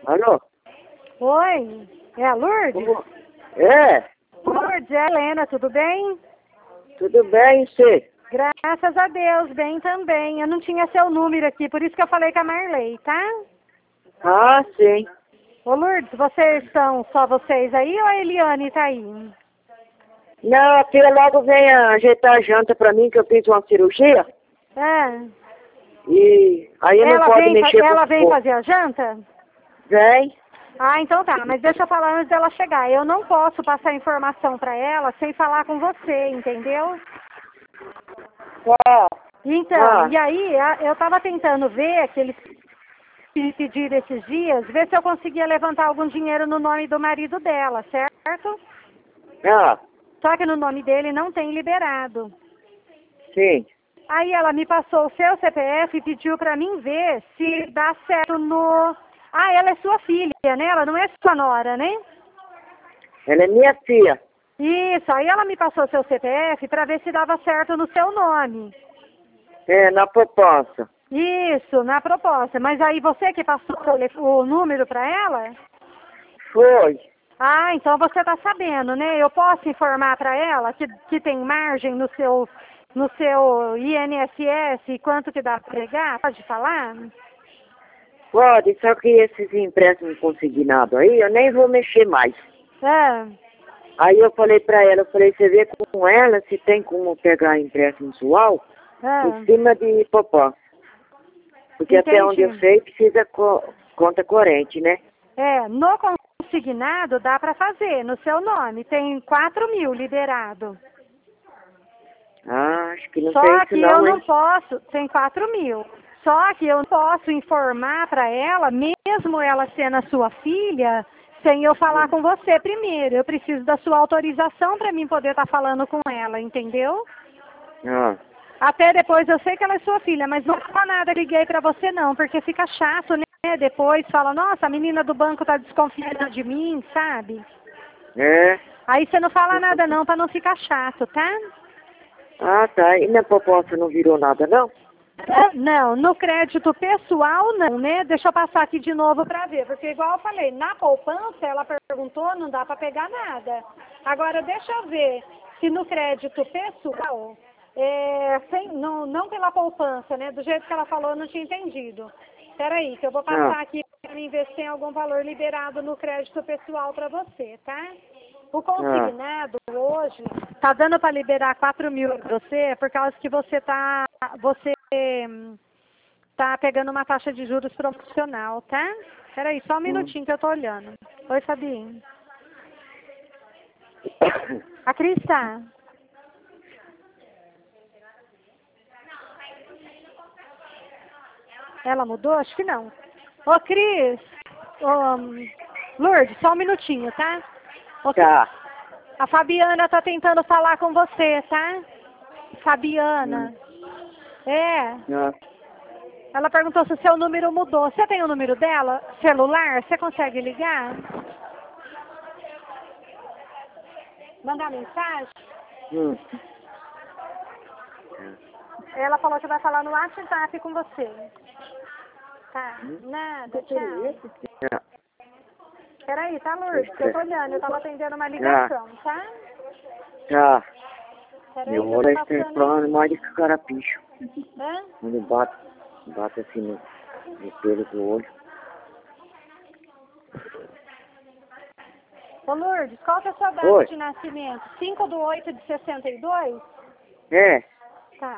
Alô? Oi, é a Lourdes? É, Lourdes, é a Helena, tudo bem? tudo bem, e você? Graças a Deus, bem também. Eu não tinha seu número aqui, por isso que eu falei com a Marley, tá? Ah, sim. Ô Lourdes, vocês estão só vocês aí ou a Eliane tá aí? Não, a filha logo vem ajeitar a janta pra mim, que eu fiz uma cirurgia. É. E aí eu não pode mexer com Ela o vem corpo. fazer a janta? Vem. Ah, então tá, mas deixa eu falar antes dela chegar. Eu não posso passar informação pra ela sem falar com você, entendeu? Tá. Então, e aí eu tava tentando ver aqueles me pediram esses dias, ver se eu conseguia levantar algum dinheiro no nome do marido dela, certo? Ah, Só que no nome dele não tem liberado. sim. Aí ela me passou o seu CPF e pediu pra mim ver se dá certo no... Ah, ela é sua filha, né? Ela não é sua nora, né? Ela é minha filha. Isso, aí ela me passou o seu CPF pra ver se dava certo no seu nome. É, na poupança. Isso, na proposta. Mas aí você que passou o número pra ela? Foi. Ah, então você está sabendo, né? Eu posso informar para ela que tem margem no seu INSS, quanto que dá para pegar? Pode falar? Pode, só que esses empréstimos consignados aí, eu nem vou mexer mais. É. Aí eu falei pra ela, você vê com ela se tem como pegar empréstimo mensual em cima de poupança. Porque Entendi. até onde eu sei precisa conta corrente, né? É, no consignado dá para fazer, no seu nome. Tem 4.000 liberado. Ah, acho que não Só tem isso que eu não, não hein? posso, tem 4.000. Só que eu não posso informar para ela, mesmo ela sendo a sua filha, sem eu falar com você primeiro. Eu preciso da sua autorização para mim poder estar falando com ela, entendeu? Ah, Até depois, eu sei que ela é sua filha, mas não fala nada, liguei para você não, porque fica chato, né? Depois fala, nossa, a menina do banco tá desconfiando de mim, sabe? é? Aí você não fala nada não, para não ficar chato, tá? Ah, tá. E minha poupança não virou nada, não? Não, no crédito pessoal não, né? Deixa eu passar aqui de novo para ver, porque igual eu falei, na poupança ela perguntou, não dá para pegar nada. Agora deixa eu ver se no crédito pessoal, não pela poupança, né? Do jeito que ela falou, eu não tinha entendido. Espera aí, que eu vou passar aqui para mim ver se tem algum valor liberado no crédito pessoal para você, tá? O consignado hoje tá dando para liberar 4.000 para você por causa que você tá pegando uma taxa de juros promocional, tá? Peraí, só um minutinho que eu tô olhando. Oi, Fabinho. A Cris tá. Ela mudou? Acho que não. Ô, Cris. Lourdes, só um minutinho, tá? Tá. A Fabiana tá tentando falar com você, tá? Fabiana. É. Ela perguntou se o seu número mudou. Você tem o número dela? Celular? Você consegue ligar? Mandar mensagem? Ela falou que vai falar no WhatsApp com você. Tá. Nada, tchau. Peraí, tá, Lourdes? Eu tô olhando, eu tava atendendo uma ligação, tá? Tá. Peraí, Meu que eu olho tô está passando. falando mais de carapicho. Hã? Quando bate assim no pelo do olho. Ô, Lourdes, qual que é a sua data Oi. de nascimento? 5/8/62? É. Tá.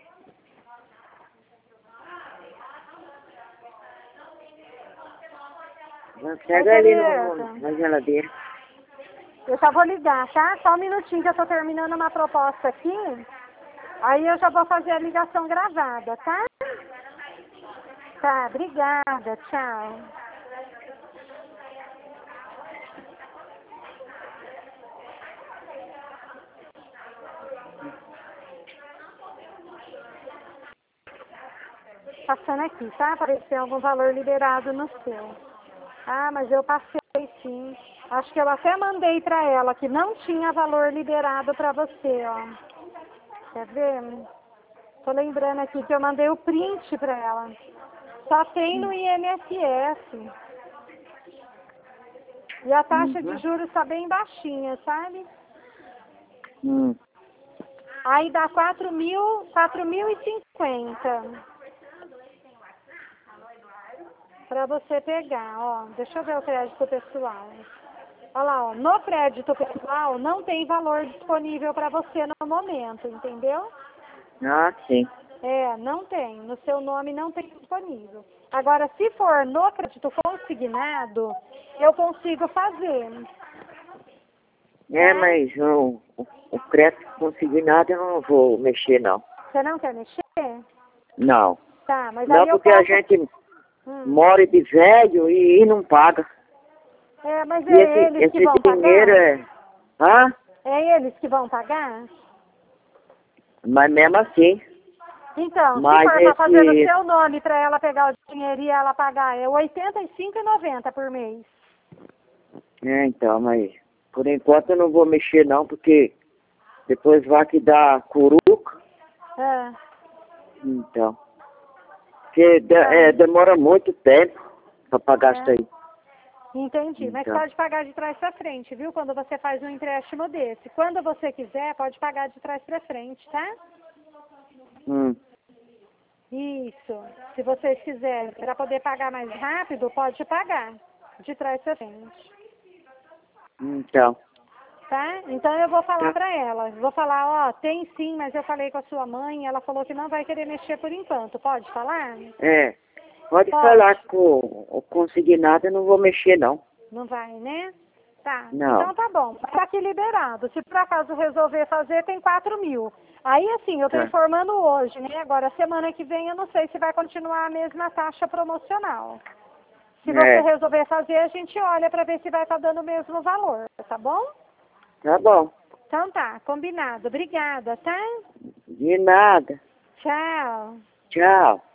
Pega ali na geladeira. Eu já vou ligar, tá? Só um minutinho que eu tô terminando uma proposta aqui. Aí eu já vou fazer a ligação gravada, tá? Tá, obrigada, tchau. Passando aqui, tá? Para ver se tem algum valor liberado no seu. Ah, mas eu passei sim. Acho que eu até mandei para ela que não tinha valor liberado para você, ó. Quer ver? Tô lembrando aqui que eu mandei o print para ela. Só tem no INSS. E a taxa de juros está bem baixinha, sabe? Aí dá 4.050 para você pegar, ó. Deixa eu ver o crédito pessoal. Olha lá, ó. No crédito pessoal não tem valor disponível para você no momento, entendeu? Ah, sim. É, não tem. No seu nome não tem disponível. Agora, se for no crédito consignado, eu consigo fazer. É, mas o crédito consignado eu não vou mexer, não. Você não quer mexer? Não. Tá, mas Não, aí eu porque a posso... gente mora de velho e não paga. É, mas E é eles que vão dinheiro pagar? Hã? É eles que vão pagar? Mas mesmo assim. Então, Mas se for para fazer no seu nome para ela pegar o dinheiro e ela pagar, é R$ 85,90 por mês. É, então, mas por enquanto eu não vou mexer não, porque depois vai que dá curuca. É. Então. Porque demora muito tempo para pagar isso aí. Entendi, então. mas pode pagar de trás para frente, viu? Quando você faz um empréstimo desse. Quando você quiser, pode pagar de trás para frente, tá? Isso. Se vocês quiserem, para poder pagar mais rápido, pode pagar de trás para frente. Então. Tá? Então eu vou falar para ela. Vou falar, ó, tem sim, mas eu falei com a sua mãe, ela falou que não vai querer mexer por enquanto. Pode falar? É. Pode falar com o consignado, eu não vou mexer não. Não vai, né? Tá. Não. Então tá bom. Tá aqui liberado. Se por acaso resolver fazer, tem 4.000. Aí assim, eu tô informando hoje, né? Agora, semana que vem, eu não sei se vai continuar a mesma taxa promocional. Se você resolver fazer, a gente olha para ver se vai estar dando o mesmo valor, tá bom? Tá bom. Então tá, combinado. Obrigada, tá? De nada. Tchau. Tchau.